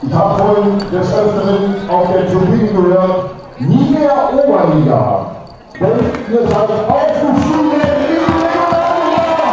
Ich habe vorhin des Öfteren auf der Tribüne gehört, nie mehr Oberliga. Denn ihr seid aufgestiegen in die Regionalliga.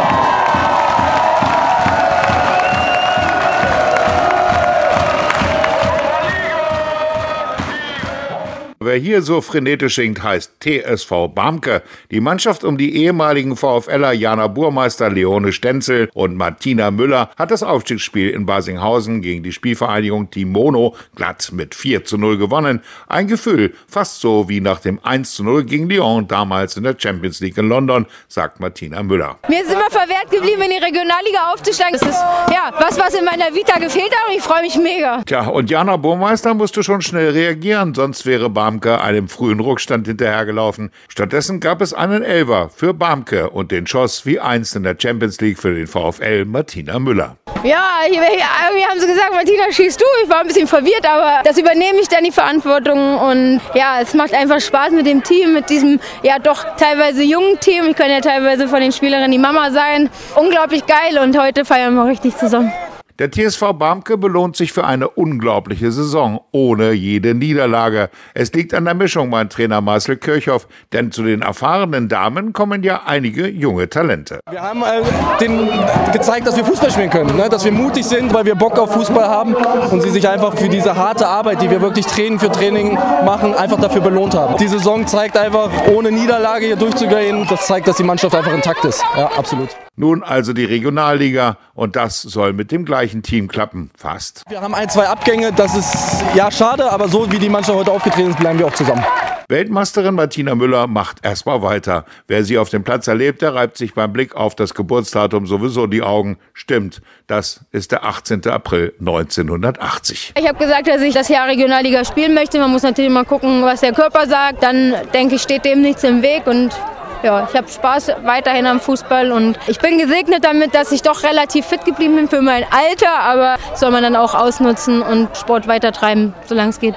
Wer hier so frenetisch singt, heißt TSV Barmke. Die Mannschaft um die ehemaligen VfLer Jana Burmeister, Leone Stenzel und Martina Müller hat das Aufstiegsspiel in Barsinghausen gegen die Spielvereinigung Team Mono glatt mit 4:0 gewonnen. Ein Gefühl, fast so wie nach dem 1:0 gegen Lyon damals in der Champions League in London, sagt Martina Müller. Mir ist immer verwehrt geblieben, in die Regionalliga aufzusteigen. Das ist ja was in meiner Vita gefehlt hat und ich freue mich mega. Tja, und Jana Burmeister musste schon schnell reagieren, sonst wäre Barmke einem frühen Rückstand hinterhergelaufen. Stattdessen gab es einen Elfer für Barmke und den schoss wie einst in der Champions League für den VfL Martina Müller. Ja, irgendwie haben sie gesagt, Martina, schießt du. Ich war ein bisschen verwirrt, aber das übernehme ich dann die Verantwortung und ja, es macht einfach Spaß mit dem Team, mit diesem ja doch teilweise jungen Team. Ich kann ja teilweise von den Spielerinnen die Mama sein. Unglaublich geil und heute feiern wir richtig zusammen. Der TSV Barmke belohnt sich für eine unglaubliche Saison, ohne jede Niederlage. Es liegt an der Mischung, mein Trainer Marcel Kirchhoff, denn zu den erfahrenen Damen kommen ja einige junge Talente. Wir haben denen gezeigt, dass wir Fußball spielen können, ne? Dass wir mutig sind, weil wir Bock auf Fußball haben und sie sich einfach für diese harte Arbeit, die wir wirklich Training für Training machen, einfach dafür belohnt haben. Die Saison zeigt einfach, ohne Niederlage hier durchzugehen, das zeigt, dass die Mannschaft einfach intakt ist. Ja, absolut. Nun also die Regionalliga und das soll mit dem gleichen Team klappen, fast. Wir haben 1, 2 Abgänge, das ist ja schade, aber so wie die Mannschaft heute aufgetreten ist, bleiben wir auch zusammen. Weltmeisterin Martina Müller macht erstmal weiter. Wer sie auf dem Platz erlebt, der reibt sich beim Blick auf das Geburtsdatum sowieso die Augen. Stimmt, das ist der 18. April 1980. Ich habe gesagt, dass ich das Jahr Regionalliga spielen möchte. Man muss natürlich mal gucken, was der Körper sagt. Dann denke ich, steht dem nichts im Weg und ja, ich habe Spaß weiterhin am Fußball und ich bin gesegnet damit, dass ich doch relativ fit geblieben bin für mein Alter, aber soll man dann auch ausnutzen und Sport weitertreiben, solange es geht.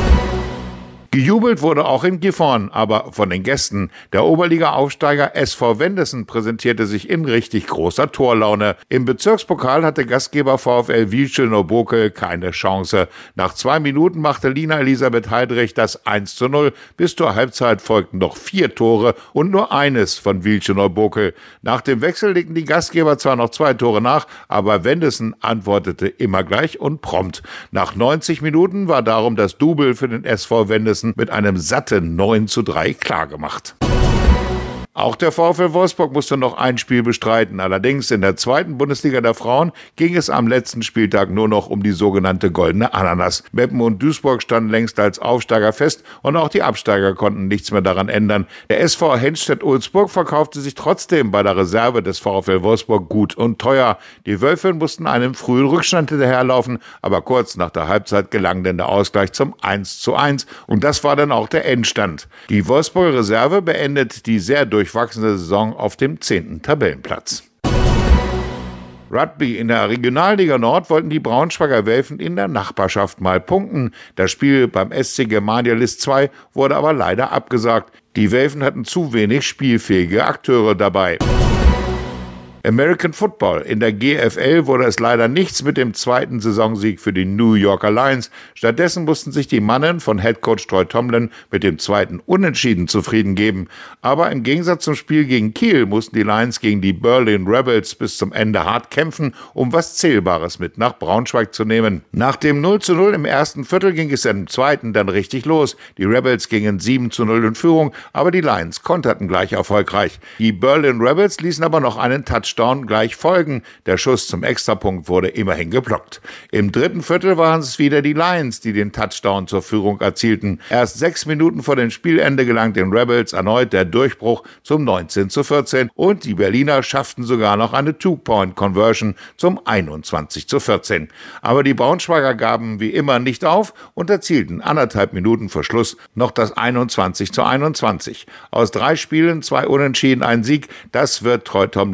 Gejubelt wurde auch in Gifhorn, aber von den Gästen. Der Oberliga-Aufsteiger SV Wendessen präsentierte sich in richtig großer Torlaune. Im Bezirkspokal hatte Gastgeber VfL Wielce-Nobokel keine Chance. Nach 2 Minuten machte Lina Elisabeth Heidrich das 1:0. Bis zur Halbzeit folgten noch 4 Tore und nur eines von Wielce-Nobokel. Nach dem Wechsel legten die Gastgeber zwar noch 2 Tore nach, aber Wendessen antwortete immer gleich und prompt. Nach 90 Minuten war darum das Double für den SV Wendessen mit einem satten 9:3 klargemacht. Auch der VfL Wolfsburg musste noch ein Spiel bestreiten. Allerdings in der 2. Bundesliga der Frauen ging es am letzten Spieltag nur noch um die sogenannte goldene Ananas. Meppen und Duisburg standen längst als Aufsteiger fest und auch die Absteiger konnten nichts mehr daran ändern. Der SV Henstedt-Ulzburg verkaufte sich trotzdem bei der Reserve des VfL Wolfsburg gut und teuer. Die Wölfe mussten einem frühen Rückstand hinterherlaufen, aber kurz nach der Halbzeit gelang denn der Ausgleich zum 1:1 und das war dann auch der Endstand. Die Wolfsburger Reserve beendet die sehr durchwachsene Saison auf dem 10. Tabellenplatz. Rugby in der Regionalliga Nord wollten die Braunschweiger Wölfen in der Nachbarschaft mal punkten. Das Spiel beim SC Germania List 2 wurde aber leider abgesagt. Die Wölfen hatten zu wenig spielfähige Akteure dabei. American Football. In der GFL wurde es leider nichts mit dem 2. Saisonsieg für die New Yorker Lions. Stattdessen mussten sich die Mannen von Headcoach Troy Tomlin mit dem 2. Unentschieden zufrieden geben. Aber im Gegensatz zum Spiel gegen Kiel mussten die Lions gegen die Berlin Rebels bis zum Ende hart kämpfen, um was Zählbares mit nach Braunschweig zu nehmen. Nach dem 0:0 im ersten Viertel ging es im zweiten dann richtig los. Die Rebels gingen 7:0 in Führung, aber die Lions konterten gleich erfolgreich. Die Berlin Rebels ließen aber noch einen Touchdown gleich folgen. Der Schuss zum Extrapunkt wurde immerhin geblockt. Im 3. Viertel waren es wieder die Lions, die den Touchdown zur Führung erzielten. Erst 6 Minuten vor dem Spielende gelang den Rebels erneut der Durchbruch zum 19:14 und die Berliner schafften sogar noch eine Two-Point-Conversion zum 21:14. Aber die Braunschweiger gaben wie immer nicht auf und erzielten 1,5 Minuten vor Schluss noch das 21:21. Aus 3 Spielen 2 Unentschieden, ein Sieg, das wird Troy Tomlin nicht gefallen.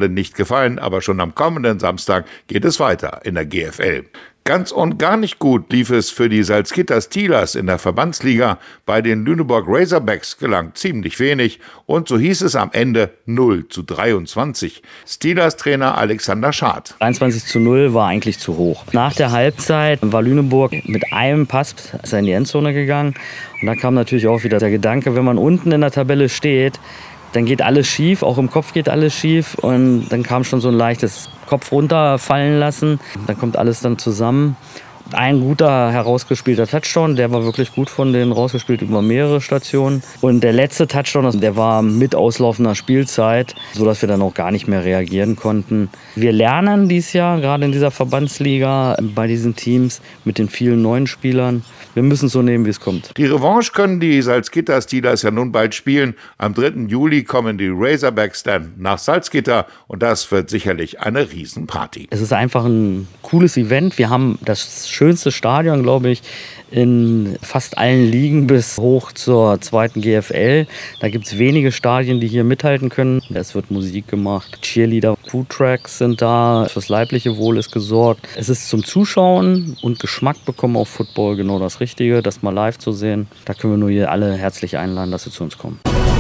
gefallen, aber schon am kommenden Samstag geht es weiter in der GFL. Ganz und gar nicht gut lief es für die Salzgitter Steelers in der Verbandsliga. Bei den Lüneburg Razorbacks gelang ziemlich wenig und so hieß es am Ende 0:23. Steelers-Trainer Alexander Schad. 23:0 war eigentlich zu hoch. Nach der Halbzeit war Lüneburg mit einem Pass in die Endzone gegangen. Und da kam natürlich auch wieder der Gedanke, wenn man unten in der Tabelle steht, dann geht alles schief, auch im Kopf geht alles schief. Und dann kam schon so ein leichtes Kopf runterfallen lassen. Dann kommt alles dann zusammen. Ein guter herausgespielter Touchdown, der war wirklich gut von denen rausgespielt über mehrere Stationen. Und der letzte Touchdown, der war mit auslaufender Spielzeit, sodass wir dann auch gar nicht mehr reagieren konnten. Wir lernen dieses Jahr, gerade in dieser Verbandsliga, bei diesen Teams mit den vielen neuen Spielern. Wir müssen es so nehmen, wie es kommt. Die Revanche können die Salzgitter Steelers ja nun bald spielen. Am 3. Juli kommen die Razorbacks dann nach Salzgitter und das wird sicherlich eine Riesenparty. Es ist einfach ein cooles Event. Wir haben das schönste Stadion, glaube ich, in fast allen Ligen bis hoch zur 2. GFL. Da gibt es wenige Stadien, die hier mithalten können. Es wird Musik gemacht, Cheerleader, Foodtracks sind da, fürs leibliche Wohl ist gesorgt. Es ist zum Zuschauen und Geschmack bekommen auf Football genau das Richtige, das mal live zu sehen. Da können wir nur hier alle herzlich einladen, dass sie zu uns kommen.